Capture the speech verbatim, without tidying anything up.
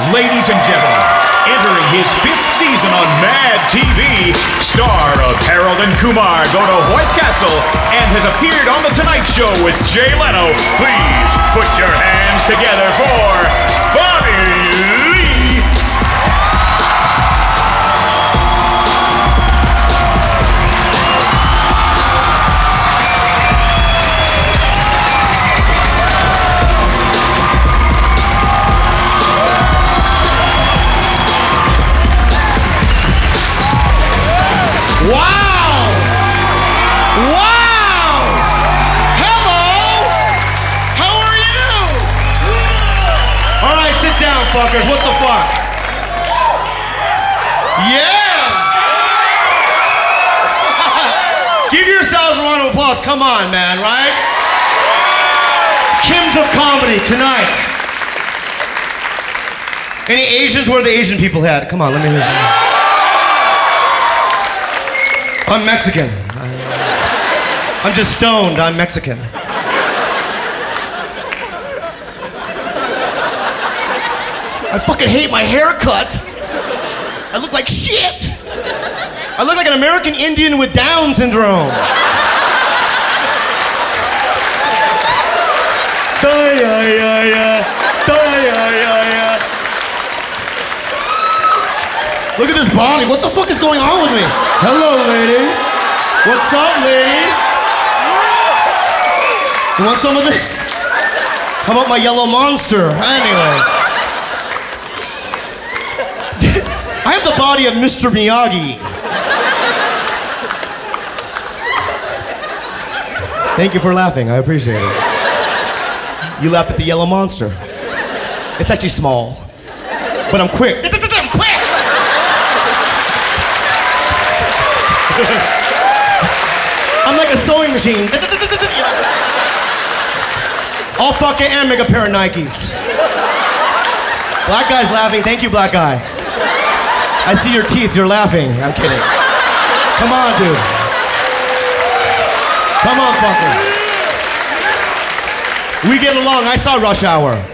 Ladies and gentlemen, entering his fifth season on Mad T V, star of Harold and Kumar Go to White Castle and has appeared on The Tonight Show with Jay Leno. Please put your hands together for Bobby Lee. Wow! Wow! Hello! How are you? All right, sit down, fuckers. What the fuck? Yeah! Give yourselves a round of applause. Come on, man, right? Kim's of Comedy tonight. Any Asians? Where are the Asian people at? Come on, let me hear some. I'm Mexican. I'm just stoned. I'm Mexican. I fucking hate my haircut. I look like shit. I look like an American Indian with Down syndrome. Look at this body. What the fuck is going on with me? Hello, lady. What's up, lady? You want some of this? How about my yellow monster? Anyway. I have the body of Mister Miyagi. Thank you for laughing. I appreciate it. You laughed at the yellow monster. It's actually small, but I'm quick. I'm quick! I'm like a sewing machine. I'll fuck it and make a pair of Nikes. Black guy's laughing. Thank you, black guy. I see your teeth. You're laughing. I'm kidding. Come on, dude. Come on, fucker. We get along. I saw Rush Hour.